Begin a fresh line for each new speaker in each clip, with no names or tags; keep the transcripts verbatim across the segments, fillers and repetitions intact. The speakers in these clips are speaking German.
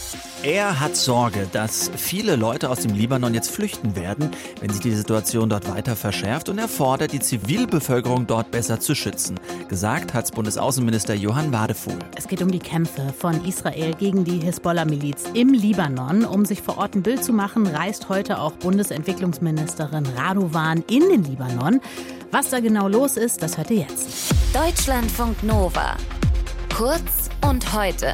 Er hat Sorge, dass viele Leute aus dem Libanon jetzt flüchten werden, wenn sich die Situation dort weiter verschärft, und er fordert, die Zivilbevölkerung dort besser zu schützen. Gesagt hat's Bundesaußenminister Johann Wadefuhl.
Es geht um die Kämpfe von Israel gegen die Hisbollah-Miliz im Libanon. Um sich vor Ort ein Bild zu machen, reist heute auch Bundesentwicklungsministerin Radovan in den Libanon. Was da genau los ist, das hört ihr jetzt.
Deutschlandfunk Nova. Kurz und heute.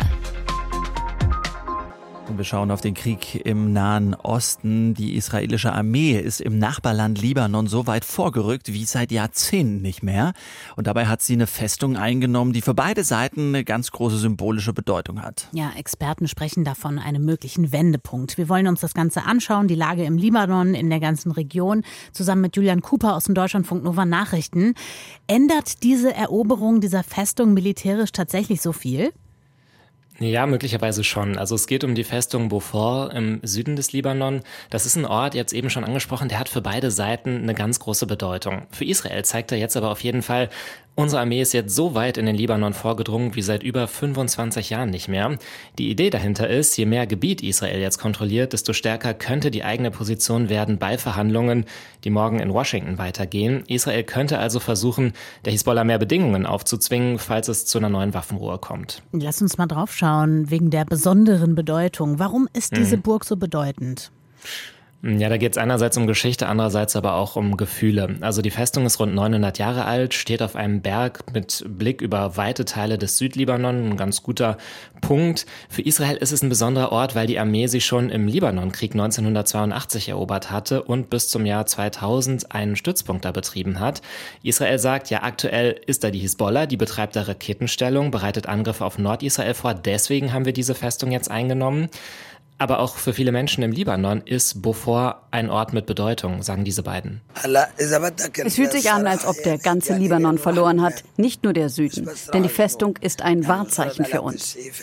Wir schauen auf den Krieg im Nahen Osten. Die israelische Armee ist im Nachbarland Libanon so weit vorgerückt wie seit Jahrzehnten nicht mehr. Und dabei hat sie eine Festung eingenommen, die für beide Seiten eine ganz große symbolische Bedeutung hat.
Ja, Experten sprechen davon einem möglichen Wendepunkt. Wir wollen uns das Ganze anschauen, die Lage im Libanon, in der ganzen Region, zusammen mit Julian Cooper aus dem Deutschlandfunk Nova Nachrichten. Ändert diese Eroberung dieser Festung militärisch tatsächlich so viel?
Ja, möglicherweise schon. Also es geht um die Festung Beaufort im Süden des Libanon. Das ist ein Ort, jetzt eben schon angesprochen, der hat für beide Seiten eine ganz große Bedeutung. Für Israel zeigt er jetzt aber auf jeden Fall, unsere Armee ist jetzt so weit in den Libanon vorgedrungen wie seit über fünfundzwanzig Jahren nicht mehr. Die Idee dahinter ist, je mehr Gebiet Israel jetzt kontrolliert, desto stärker könnte die eigene Position werden bei Verhandlungen, die morgen in Washington weitergehen. Israel könnte also versuchen, der Hisbollah mehr Bedingungen aufzuzwingen, falls es zu einer neuen Waffenruhe kommt.
Lass uns mal drauf schauen, wegen der besonderen Bedeutung. Warum ist diese mhm. Burg so bedeutend?
Ja, da geht es einerseits um Geschichte, andererseits aber auch um Gefühle. Also die Festung ist rund neunhundert Jahre alt, steht auf einem Berg mit Blick über weite Teile des Südlibanon, ein ganz guter Punkt. Für Israel ist es ein besonderer Ort, weil die Armee sie schon im Libanonkrieg neunzehnhundertzweiundachtzig erobert hatte und bis zum Jahr zweitausend einen Stützpunkt da betrieben hat. Israel sagt, ja, aktuell ist da die Hisbollah, die betreibt da Raketenstellung, bereitet Angriffe auf Nordisrael vor, deswegen haben wir diese Festung jetzt eingenommen. Aber auch für viele Menschen im Libanon ist Beaufort ein Ort mit Bedeutung, sagen diese beiden.
Es fühlt sich an, als ob der ganze Libanon verloren hat, nicht nur der Süden. Denn die Festung ist ein Wahrzeichen für uns.
Ich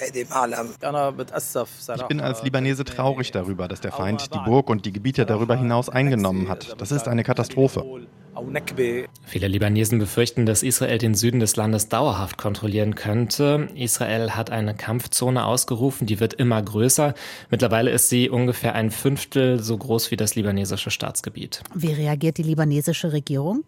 bin als Libanese traurig darüber, dass der Feind die Burg und die Gebiete darüber hinaus eingenommen hat. Das ist eine Katastrophe.
Viele Libanesen befürchten, dass Israel den Süden des Landes dauerhaft kontrollieren könnte. Israel hat eine Kampfzone ausgerufen, die wird immer größer. Mittlerweile ist sie ungefähr ein Fünftel so groß wie das libanesische Staatsgebiet.
Wie reagiert die libanesische Regierung?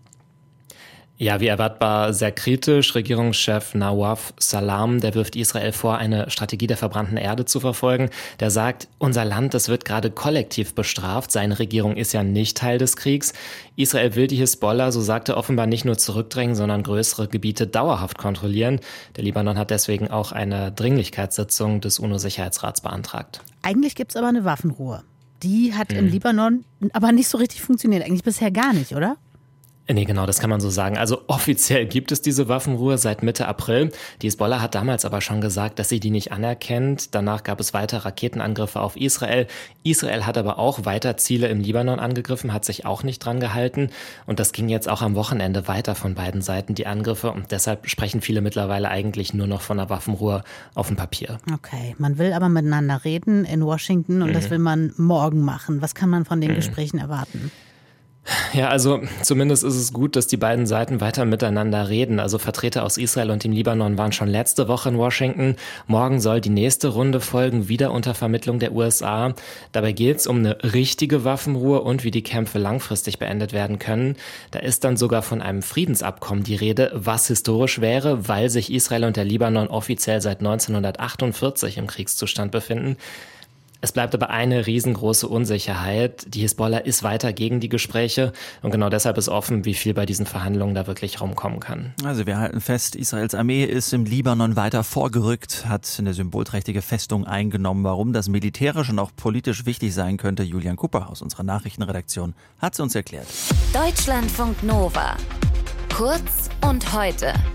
Ja, wie erwartbar sehr kritisch. Regierungschef Nawaf Salam, der wirft Israel vor, eine Strategie der verbrannten Erde zu verfolgen. Der sagt, unser Land, das wird gerade kollektiv bestraft. Seine Regierung ist ja nicht Teil des Kriegs. Israel will die Hisbollah, so sagt er, offenbar nicht nur zurückdrängen, sondern größere Gebiete dauerhaft kontrollieren. Der Libanon hat deswegen auch eine Dringlichkeitssitzung des UNO-Sicherheitsrats beantragt.
Eigentlich gibt es aber eine Waffenruhe. Die hat
mhm.
im Libanon aber nicht so richtig funktioniert. Eigentlich bisher gar nicht, oder?
Nee, genau, das kann man so sagen. Also offiziell gibt es diese Waffenruhe seit Mitte April. Die Hisbollah hat damals aber schon gesagt, dass sie die nicht anerkennt. Danach gab es weiter Raketenangriffe auf Israel. Israel hat aber auch weiter Ziele im Libanon angegriffen, hat sich auch nicht dran gehalten. Und das ging jetzt auch am Wochenende weiter von beiden Seiten, die Angriffe. Und deshalb sprechen viele mittlerweile eigentlich nur noch von einer Waffenruhe auf dem Papier.
Okay, man will aber miteinander reden in Washington und mhm. das will man morgen machen. Was kann man von den mhm. Gesprächen erwarten?
Ja, also zumindest ist es gut, dass die beiden Seiten weiter miteinander reden. Also Vertreter aus Israel und dem Libanon waren schon letzte Woche in Washington. Morgen soll die nächste Runde folgen, wieder unter Vermittlung der U S A. Dabei geht es um eine richtige Waffenruhe und wie die Kämpfe langfristig beendet werden können. Da ist dann sogar von einem Friedensabkommen die Rede, was historisch wäre, weil sich Israel und der Libanon offiziell seit neunzehnhundertachtundvierzig im Kriegszustand befinden. Es bleibt aber eine riesengroße Unsicherheit. Die Hisbollah ist weiter gegen die Gespräche und genau deshalb ist offen, wie viel bei diesen Verhandlungen da wirklich rumkommen kann.
Also wir halten fest, Israels Armee ist im Libanon weiter vorgerückt, hat eine symbolträchtige Festung eingenommen. Warum das militärisch und auch politisch wichtig sein könnte, Julian Cooper aus unserer Nachrichtenredaktion hat es uns erklärt.
Deutschlandfunk Nova. Kurz und heute.